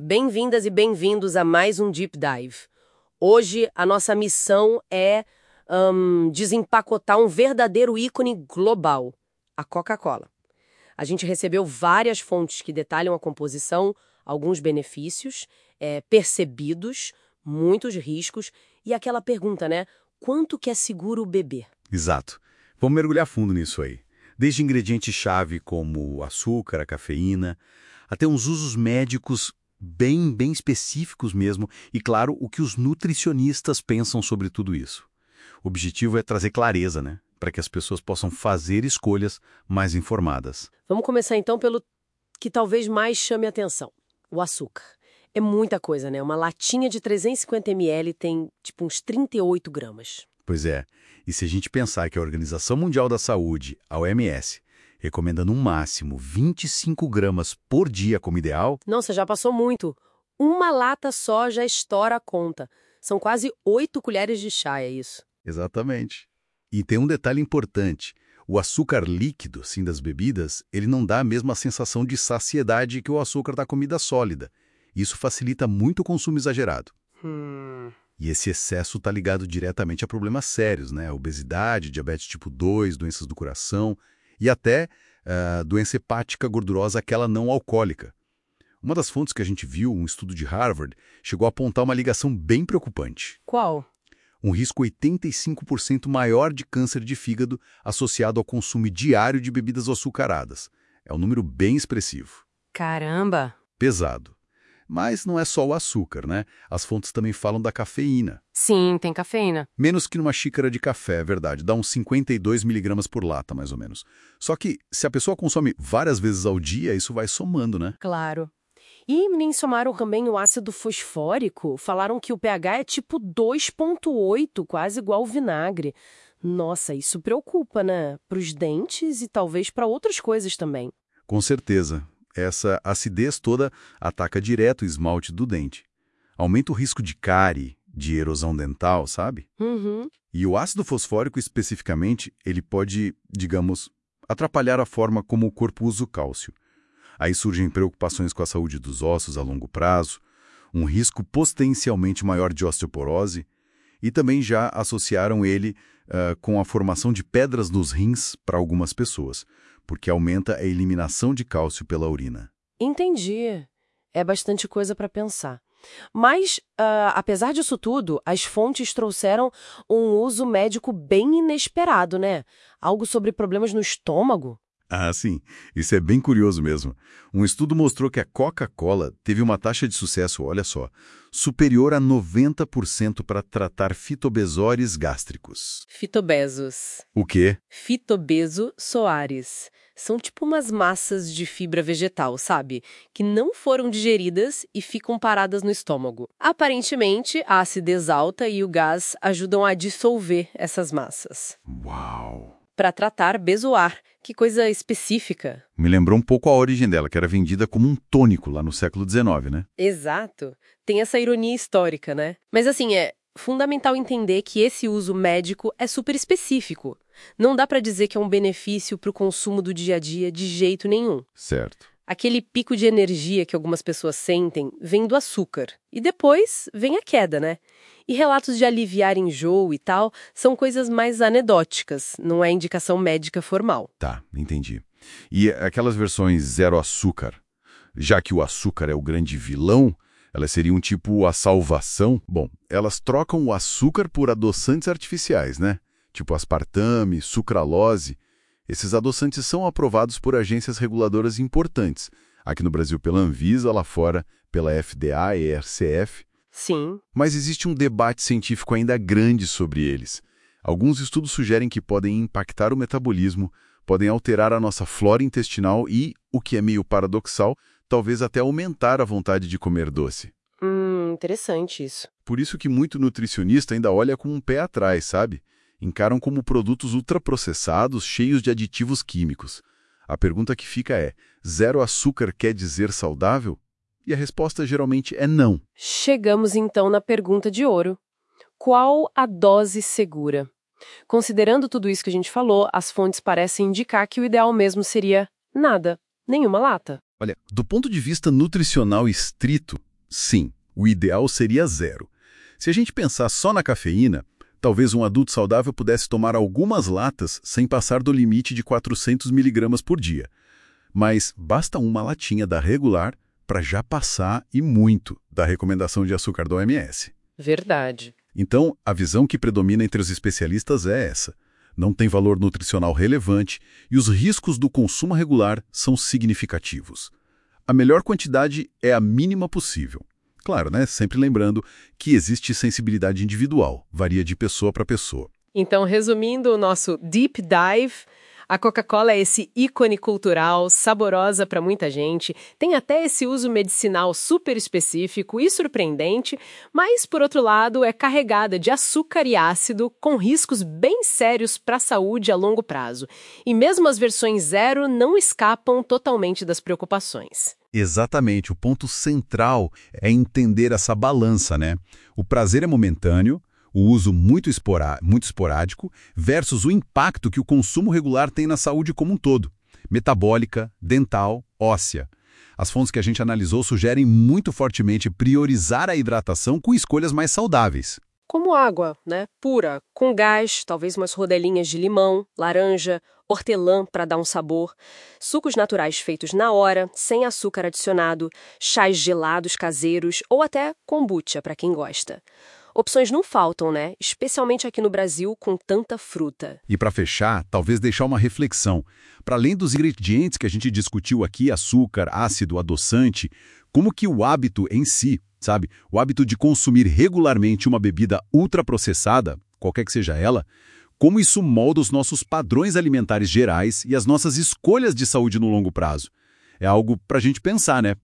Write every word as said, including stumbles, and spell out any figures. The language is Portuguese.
Bem-vindas e bem-vindos a mais um Deep Dive. Hoje, a nossa missão é hum, desempacotar um verdadeiro ícone global, a Coca-Cola. A gente recebeu várias fontes que detalham a composição, alguns benefícios, é, percebidos, muitos riscos, e aquela pergunta, né? Quanto que é seguro beber? Exato. Vamos mergulhar fundo nisso aí. Desde ingredientes-chave como o açúcar, a cafeína, até uns usos médicos bem, bem específicos mesmo, e claro, o que os nutricionistas pensam sobre tudo isso. O objetivo é trazer clareza, né? Para que as pessoas possam fazer escolhas mais informadas. Vamos começar então pelo que talvez mais chame a atenção, o açúcar. É muita coisa, né? Uma latinha de trezentos e cinquenta mililitros tem tipo uns trinta e oito gramas. Pois é, e se a gente pensar que a Organização Mundial da Saúde, a O M S, recomenda no máximo vinte e cinco gramas por dia como ideal... Nossa, já passou muito. Uma lata só já estoura a conta. São quase oito colheres de chá, é isso. Exatamente. E tem um detalhe importante. O açúcar líquido, sim, das bebidas, ele não dá a mesma sensação de saciedade que o açúcar da comida sólida. Isso facilita muito o consumo exagerado. Hum... E esse excesso está ligado diretamente a problemas sérios, né? Obesidade, diabetes tipo dois, doenças do coração e até uh, doença hepática gordurosa, aquela não alcoólica. Uma das fontes que a gente viu, um estudo de Harvard, chegou a apontar uma ligação bem preocupante. Qual? Um risco oitenta e cinco por cento maior de câncer de fígado associado ao consumo diário de bebidas açucaradas. É um número bem expressivo. Caramba! Pesado. Mas não é só o açúcar, né? As fontes também falam da cafeína. Sim, tem cafeína. Menos que numa xícara de café, é verdade. Dá uns cinquenta e dois miligramas por lata, mais ou menos. Só que, se a pessoa consome várias vezes ao dia, isso vai somando, né? Claro. E nem somaram também o ácido fosfórico. Falaram que o pH é tipo dois ponto oito, quase igual ao vinagre. Nossa, isso preocupa, né? Para os dentes e talvez para outras coisas também. Com certeza. Essa acidez toda ataca direto o esmalte do dente. Aumenta o risco de cárie, de erosão dental, sabe? Uhum. E o ácido fosfórico, especificamente, ele pode, digamos, atrapalhar a forma como o corpo usa o cálcio. Aí surgem preocupações com a saúde dos ossos a longo prazo, um risco potencialmente maior de osteoporose, e também já associaram ele uh, com a formação de pedras nos rins para algumas pessoas, porque aumenta a eliminação de cálcio pela urina. Entendi. É bastante coisa para pensar. Mas, uh, apesar disso tudo, as fontes trouxeram um uso médico bem inesperado, né? Algo sobre problemas no estômago. Ah, sim. Isso é bem curioso mesmo. Um estudo mostrou que a Coca-Cola teve uma taxa de sucesso, olha só, superior a noventa por cento para tratar fitobesores gástricos. Fitobesos. O quê? Fitobeso Soares. São tipo umas massas de fibra vegetal, sabe? Que não foram digeridas e ficam paradas no estômago. Aparentemente, a acidez alta e o gás ajudam a dissolver essas massas. Uau! Para tratar bezoar. Que coisa específica. Me lembrou um pouco a origem dela, que era vendida como um tônico lá no século dezenove, né? Exato. Tem essa ironia histórica, né? Mas assim, é fundamental entender que esse uso médico é super específico. Não dá para dizer que é um benefício para o consumo do dia a dia de jeito nenhum. Certo. Aquele pico de energia que algumas pessoas sentem vem do açúcar. E depois vem a queda, né? E relatos de aliviar enjoo e tal são coisas mais anedóticas, não é indicação médica formal. Tá, entendi. E aquelas versões zero açúcar, já que o açúcar é o grande vilão, elas seriam tipo a salvação? Bom, elas trocam o açúcar por adoçantes artificiais, né? Tipo aspartame, sucralose. Esses adoçantes são aprovados por agências reguladoras importantes. Aqui no Brasil pela Anvisa, lá fora pela F D A e R C F. Sim. Mas existe um debate científico ainda grande sobre eles. Alguns estudos sugerem que podem impactar o metabolismo, podem alterar a nossa flora intestinal e, o que é meio paradoxal, talvez até aumentar a vontade de comer doce. Hum, interessante isso. Por isso que muito nutricionista ainda olha com um pé atrás, sabe? Encaram como produtos ultraprocessados, cheios de aditivos químicos. A pergunta que fica é, zero açúcar quer dizer saudável? E a resposta geralmente é não. Chegamos então na pergunta de ouro. Qual a dose segura? Considerando tudo isso que a gente falou, as fontes parecem indicar que o ideal mesmo seria nada, nenhuma lata. Olha, do ponto de vista nutricional estrito, Sim, o ideal seria zero. Se a gente pensar só na cafeína, talvez um adulto saudável pudesse tomar algumas latas sem passar do limite de quatrocentos miligramas por dia. Mas basta uma latinha da regular para já passar e muito da recomendação de açúcar da O M S. Verdade. Então, a visão que predomina entre os especialistas é essa. Não tem valor nutricional relevante e os riscos do consumo regular são significativos. A melhor quantidade é a mínima possível. Claro, né? Sempre lembrando que existe sensibilidade individual, varia de pessoa para pessoa. Então, resumindo o nosso Deep Dive, a Coca-Cola é esse ícone cultural, saborosa para muita gente, tem até esse uso medicinal super específico e surpreendente, mas, por outro lado, é carregada de açúcar e ácido, com riscos bem sérios para a saúde a longo prazo. E mesmo as versões zero não escapam totalmente das preocupações. Exatamente, o ponto central é entender essa balança, né? O prazer é momentâneo, o uso muito, esporá muito esporádico, versus o impacto que o consumo regular tem na saúde como um todo, metabólica, dental, óssea. As fontes que a gente analisou sugerem muito fortemente priorizar a hidratação com escolhas mais saudáveis. Como água, né? Pura, com gás, talvez umas rodelinhas de limão, laranja, hortelã para dar um sabor, sucos naturais feitos na hora, sem açúcar adicionado, chás gelados caseiros ou até kombucha para quem gosta. Opções não faltam, né? Especialmente aqui no Brasil com tanta fruta. E para fechar, talvez deixar uma reflexão. Para além dos ingredientes que a gente discutiu aqui, açúcar, ácido, adoçante, como que o hábito em si, sabe? O hábito de consumir regularmente uma bebida ultraprocessada, qualquer que seja ela, como isso molda os nossos padrões alimentares gerais e as nossas escolhas de saúde no longo prazo. É algo para a gente pensar, né?